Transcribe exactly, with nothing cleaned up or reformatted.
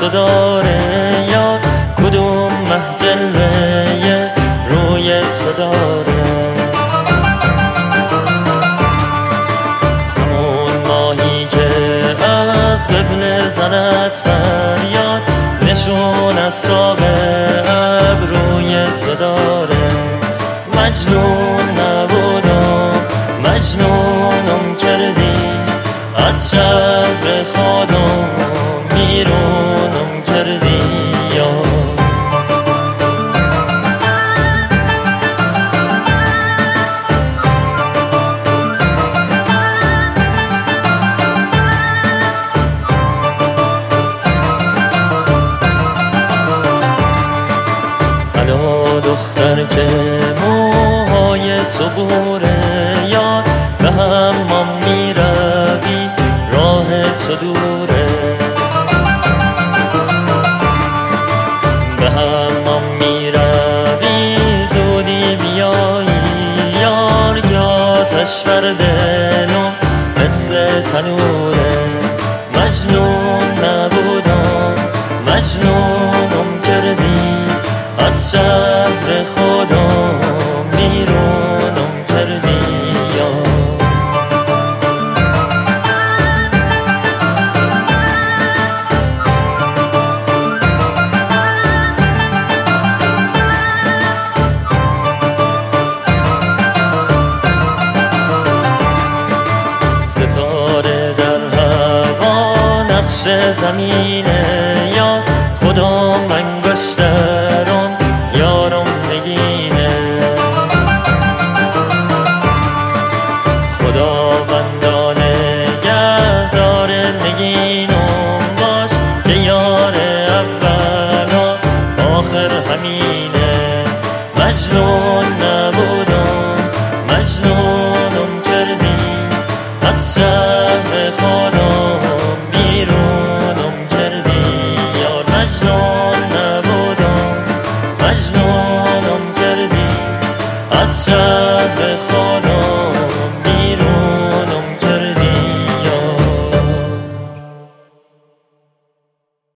تو داره یا کدوم محجله روی تو داره؟ همون ماهی که از قبل زند فریاد نشون از ساق ابروی تو داره. مجنون نبودم مجنونم کردی، از شهر خودم بیرونم کردی یا الو دختر که موهای تو بوره یا به حمام میروی راه تو دوره؟ به حمام میروی زودی بیایی یار یا آتش بر دلم مثل تنوره. مجنون نبودم مجنونم کردی، از شهر خودم بیرونم کردی یا ستاره در هوا نقش زمینه یا خودم انگشترم یارم نگینه. خداوندانه نگهدار نگینم باش که یار اول و آخر همینه. مجنون نبودم مجنونم کردی، از شهر خودم بیرونم کردی یار. مجنون نبودم مجنونم کردی، از شهر